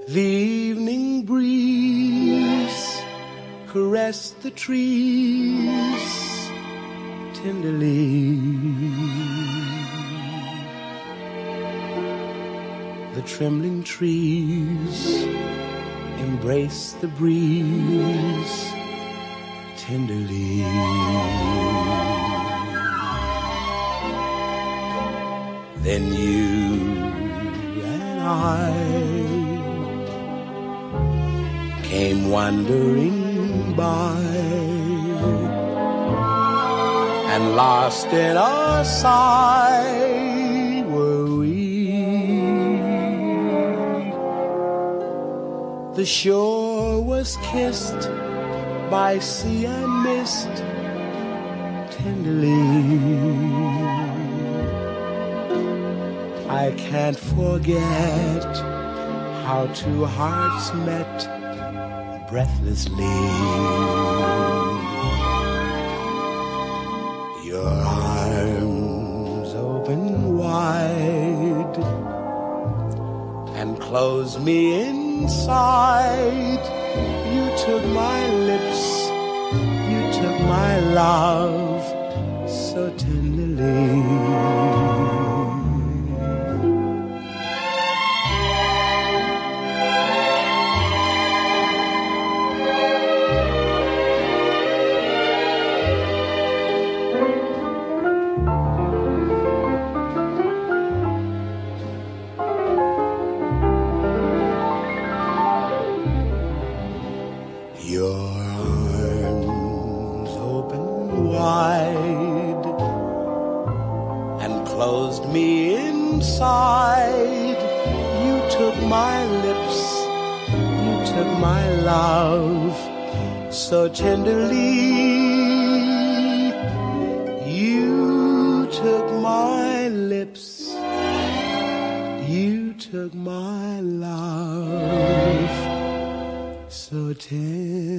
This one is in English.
The evening breeze caressed the trees tenderly. The trembling trees embraced the breeze tenderly. Then you and I came wandering by, and lost in our sigh were we. The shore was kissed by sea and mist tenderly. I can't forget how two hearts met breathlessly. Your arms open wide and closed me inside. You took my lips, you took my love so tenderly. Inside, you took my lips, you took my love so tenderly. You took my lips, you took my love so tenderly.